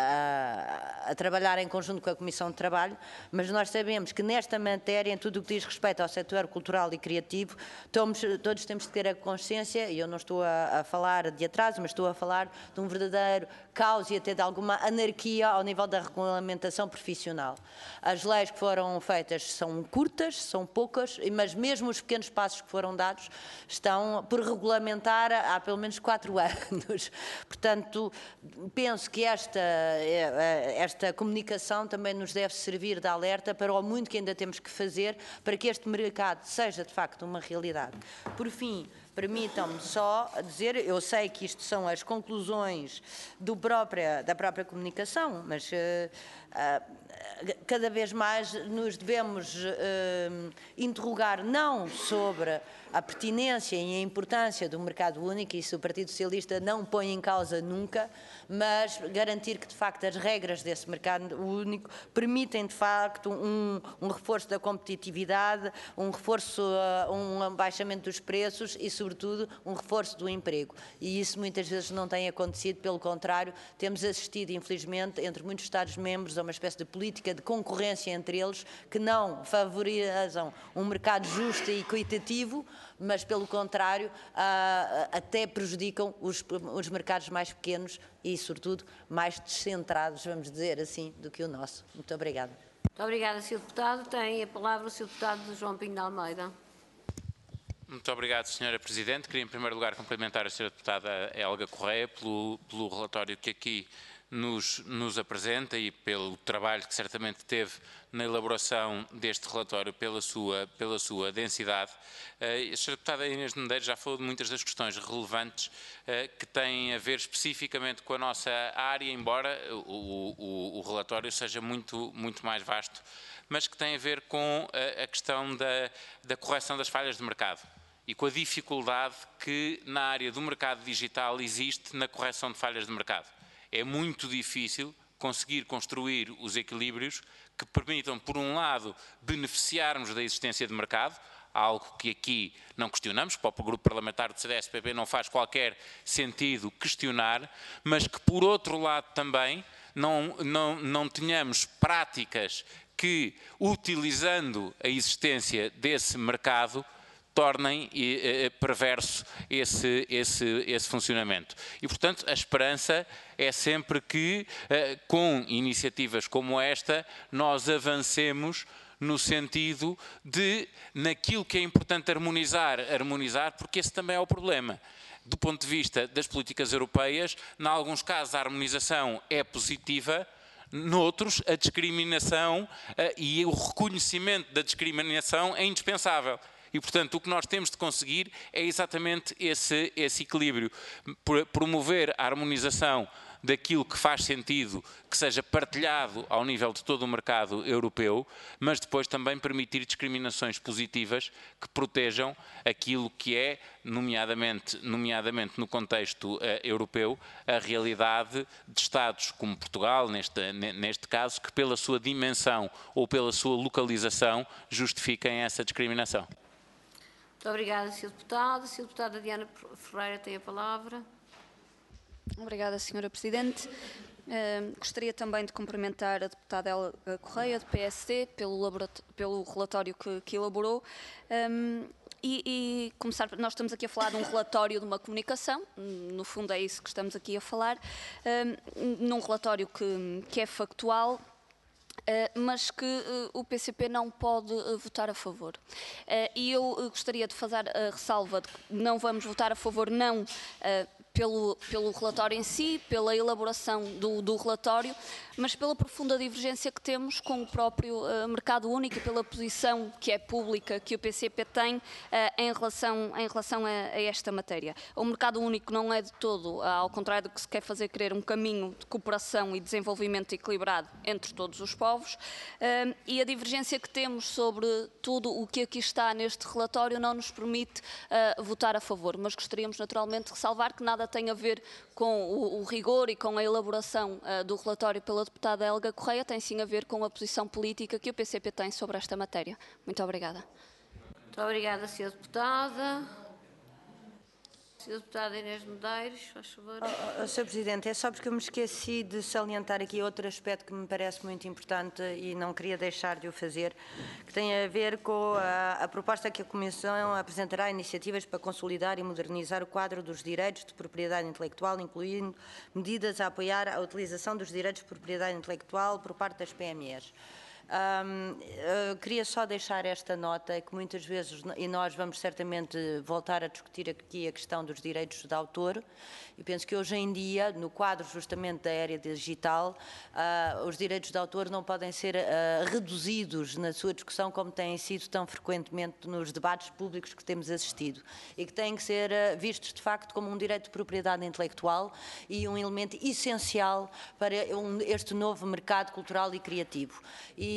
Speaker 2: a, a, a trabalhar em conjunto com a Comissão de Trabalho, mas nós sabemos que nesta matéria, em tudo o que diz respeito ao setor cultural e criativo, todos, todos temos que ter a consciência, e eu não estou a, a falar de atraso, mas estou a falar de um verdadeiro caos e até de alguma anarquia ao nível da regulamentação profissional. As leis que foram feitas são curtas, são poucas, mas mesmo os pequenos passos que foram dados estão por regulamentar há pelo menos quatro anos. Portanto, penso que esta, esta comunicação também nos deve servir de alerta para o muito que ainda temos que fazer para que este mercado seja de facto uma realidade. Por fim, permitam-me só dizer, eu sei que isto são as conclusões do própria, da própria comunicação, mas uh, uh, cada vez mais nos devemos uh, interrogar não sobre a pertinência e a importância do mercado único, isso o Partido Socialista não põe em causa nunca, mas garantir que de facto as regras desse mercado único permitem de facto um, um reforço da competitividade, um reforço, um abaixamento dos preços e sobretudo um reforço do emprego. E isso muitas vezes não tem acontecido, pelo contrário, temos assistido infelizmente entre muitos Estados-membros a uma espécie de política de concorrência entre eles que não favorizam um mercado justo e equitativo, mas pelo contrário até prejudicam os, os mercados mais pequenos e sobretudo mais descentrados, vamos dizer assim, do que o nosso. Muito obrigada.
Speaker 1: Muito obrigada, senhor Deputado. Tem a palavra o senhor Deputado João Pinho de Almeida.
Speaker 9: Muito obrigado, senhora Presidente. Queria, em primeiro lugar, cumprimentar a senhora Deputada Helga Correia pelo, pelo relatório que aqui nos, nos apresenta e pelo trabalho que certamente teve na elaboração deste relatório pela sua, pela sua densidade. Uh, a senhora Deputada Inês de Medeiros já falou de muitas das questões relevantes uh, que têm a ver especificamente com a nossa área, embora o, o, o relatório seja muito, muito mais vasto, mas que tem a ver com a, a questão da, da correção das falhas de mercado e com a dificuldade que na área do mercado digital existe na correção de falhas de mercado. É muito difícil conseguir construir os equilíbrios que permitam, por um lado, beneficiarmos da existência de mercado, algo que aqui não questionamos, que para o grupo parlamentar do C D S P P não faz qualquer sentido questionar, mas que, por outro lado, também não, não, não tenhamos práticas que, utilizando a existência desse mercado, tornem eh, perverso esse, esse, esse funcionamento. E, portanto, a esperança é sempre que, eh, com iniciativas como esta, nós avancemos no sentido de, naquilo que é importante harmonizar, harmonizar, porque esse também é o problema. Do ponto de vista das políticas europeias, em alguns casos a harmonização é positiva, noutros a discriminação eh, e o reconhecimento da discriminação é indispensável. E, portanto, o que nós temos de conseguir é exatamente esse, esse equilíbrio. Promover a harmonização daquilo que faz sentido que seja partilhado ao nível de todo o mercado europeu, mas depois também permitir discriminações positivas que protejam aquilo que é, nomeadamente, nomeadamente no contexto uh, europeu, a realidade de Estados como Portugal, neste, neste caso, que pela sua dimensão ou pela sua localização justifiquem essa discriminação.
Speaker 1: Muito obrigada, senhor Deputado. A senhora Deputada Diana Ferreira tem a palavra.
Speaker 4: Obrigada, senhora Presidente. Uh, gostaria também de cumprimentar a deputada Helga Correia, do P S D, pelo, pelo relatório que, que elaborou. Um, e, e começar, nós estamos aqui a falar de um relatório de uma comunicação, no fundo é isso que estamos aqui a falar, um, num relatório que, que é factual, Uh, mas que uh, o P C P não pode uh, votar a favor. Uh, e eu uh, gostaria de fazer a ressalva de que não vamos votar a favor, não uh, pelo, pelo relatório em si, pela elaboração do, do relatório, mas pela profunda divergência que temos com o próprio uh, mercado único e pela posição que é pública que o P C P tem uh, em relação, em relação a, a esta matéria. O mercado único não é de todo, ao contrário do que se quer fazer crer, um caminho de cooperação e desenvolvimento equilibrado entre todos os povos. Uh, e a divergência que temos sobre tudo o que aqui está neste relatório não nos permite uh, votar a favor, mas gostaríamos naturalmente de ressalvar que nada tem a ver com o, o rigor e com a elaboração uh, do relatório pela deputada Helga Correia, tem sim a ver com a posição política que o P C P tem sobre esta matéria. Muito obrigada.
Speaker 1: Muito obrigada, senhora Deputada. senhora Deputada Inês Medeiros, faz favor.
Speaker 2: Oh, oh, senhor Presidente, é só porque eu me esqueci de salientar aqui outro aspecto que me parece muito importante e não queria deixar de o fazer, que tem a ver com a, a proposta que a Comissão apresentará iniciativas para consolidar e modernizar o quadro dos direitos de propriedade intelectual, incluindo medidas a apoiar a utilização dos direitos de propriedade intelectual por parte das P M Es. Um, queria só deixar esta nota, que muitas vezes, e nós vamos certamente voltar a discutir aqui a questão dos direitos de autor, e penso que hoje em dia, no quadro justamente da era digital, uh, os direitos de autor não podem ser uh, reduzidos na sua discussão como têm sido tão frequentemente nos debates públicos que temos assistido, e que têm que ser uh, vistos de facto como um direito de propriedade intelectual e um elemento essencial para um, este novo mercado cultural e criativo. E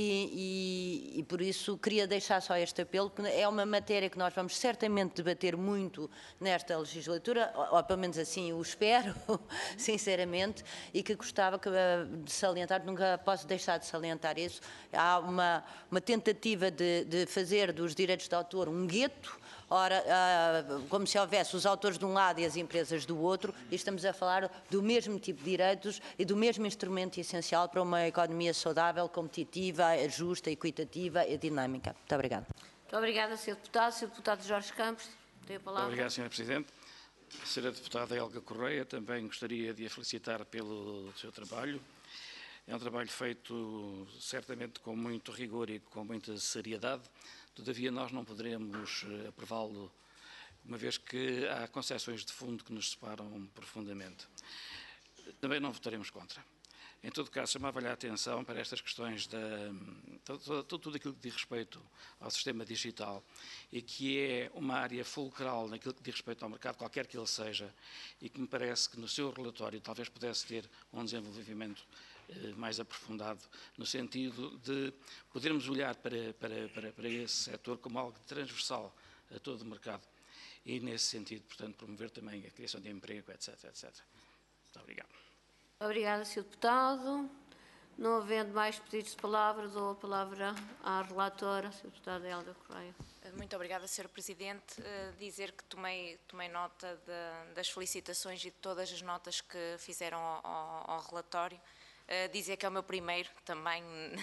Speaker 2: e, e, e por isso queria deixar só este apelo, porque é uma matéria que nós vamos certamente debater muito nesta legislatura, ou, ou pelo menos assim o espero, sinceramente, e que gostava que, de salientar, nunca posso deixar de salientar isso. Há uma, uma tentativa de, de fazer dos direitos de autor um gueto, ora, como se houvesse os autores de um lado e as empresas do outro, e estamos a falar do mesmo tipo de direitos e do mesmo instrumento essencial para uma economia saudável, competitiva, justa, equitativa e dinâmica. Muito obrigada.
Speaker 1: Muito obrigada, senhor Deputado. senhor Deputado Jorge Campos, tem a palavra.
Speaker 6: Muito obrigado, senhora Presidente. A senhora Deputada Helga Correia, também gostaria de a felicitar pelo seu trabalho. É um trabalho feito certamente com muito rigor e com muita seriedade. Todavia, nós não poderemos aprová-lo, uma vez que há concepções de fundo que nos separam profundamente. Também não votaremos contra. Em todo caso, chamava-lhe a atenção para estas questões da tudo, tudo aquilo que diz respeito ao sistema digital e que é uma área fulcral naquilo que diz respeito ao mercado, qualquer que ele seja, e que me parece que no seu relatório talvez pudesse ter um desenvolvimento mais aprofundado, no sentido de podermos olhar para, para, para, para esse setor como algo transversal a todo o mercado e, nesse sentido, portanto, promover também a criação de emprego, etc, etcétera. Muito obrigado.
Speaker 1: Obrigada, senhor Deputado. Não havendo mais pedidos de palavra, dou a palavra à relatora, senhora Deputada Helga Correia.
Speaker 12: Muito obrigada, senhor Presidente. Uh, dizer que tomei, tomei nota de, das felicitações e de todas as notas que fizeram ao, ao, ao relatório. Uh, dizer que é o meu primeiro também,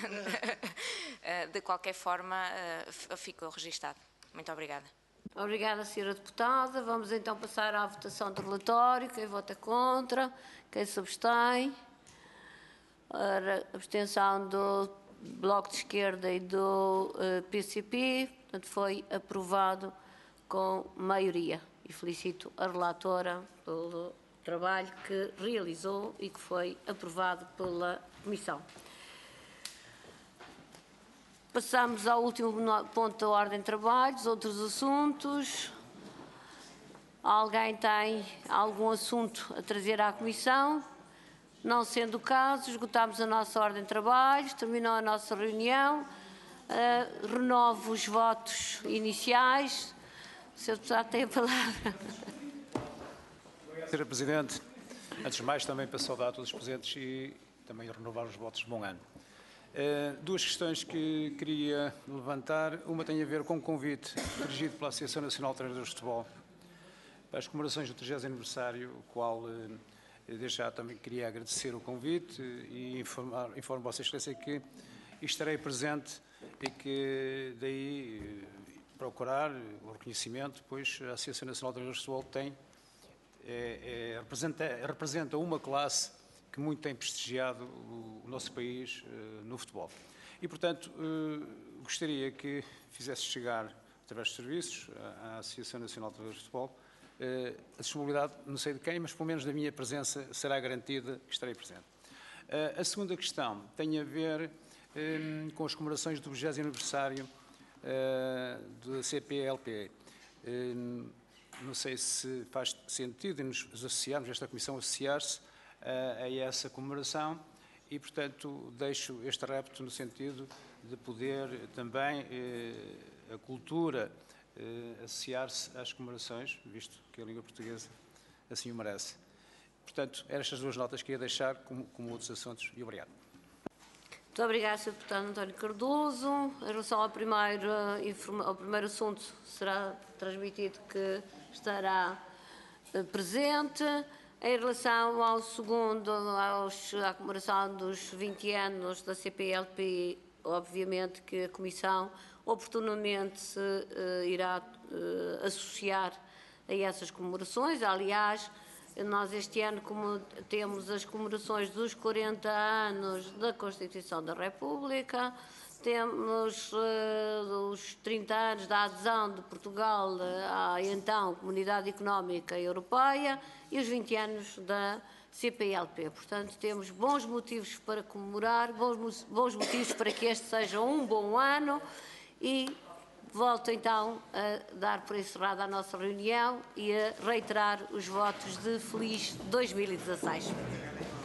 Speaker 12: uh, de qualquer forma, uh, fico registado. Muito obrigada.
Speaker 1: Obrigada, senhora Deputada. Vamos então passar à votação do relatório. Quem vota contra? Quem se abstém? Ora, abstenção do Bloco de Esquerda e do uh, P C P. Portanto, foi aprovado com maioria. E felicito a relatora pelo trabalho que realizou e que foi aprovado pela Comissão. Passamos ao último ponto da ordem de trabalhos, outros assuntos. Alguém tem algum assunto a trazer à Comissão? Não sendo o caso, esgotamos a nossa ordem de trabalhos, terminou a nossa reunião. Uh, renovo os votos iniciais. O senhor Deputado tem a palavra.
Speaker 13: senhora Presidente, antes de mais também para saudar a todos os presentes e também renovar os votos de bom ano. Uh, duas questões que queria levantar. Uma tem a ver com um convite dirigido pela Associação Nacional de Treinadores de Futebol para as comemorações do trigésimo aniversário, o qual uh, desde já também queria agradecer o convite e informar, informo Vossa Excelência que estarei presente e que daí uh, procurar o reconhecimento, pois a Associação Nacional de Treinadores de Futebol tem É, é, representa, representa uma classe que muito tem prestigiado o, o nosso país uh, no futebol. E, portanto, uh, gostaria que fizesse chegar, através dos serviços, à, à Associação Nacional de Treinadores de Futebol, uh, a disponibilidade, não sei de quem, mas pelo menos da minha presença será garantida que estarei presente. Uh, a segunda questão tem a ver um, com as comemorações do vigésimo aniversário uh, da C P L P. Um, Não sei se faz sentido nos associarmos, esta Comissão associar-se a, a essa comemoração e, portanto, deixo este repto no sentido de poder também eh, a cultura eh, associar-se às comemorações, visto que a língua portuguesa assim o merece. Portanto, eram estas duas notas que ia deixar como, como outros assuntos e obrigado.
Speaker 1: Muito obrigada, senhor Deputado António Cardoso. Em relação ao primeiro, ao primeiro assunto, será transmitido que estará presente. Em relação ao segundo, aos, à comemoração dos vinte anos da C P L P, obviamente que a Comissão oportunamente se uh, irá uh, associar a essas comemorações. Aliás, nós este ano, como temos as comemorações dos quarenta anos da Constituição da República, temos uh, os trinta anos da adesão de Portugal à então Comunidade Económica Europeia e os vinte anos da C P L P. Portanto, temos bons motivos para comemorar, bons, bons motivos para que este seja um bom ano e volto então a dar por encerrada a nossa reunião e a reiterar os votos de feliz dois mil e dezasseis.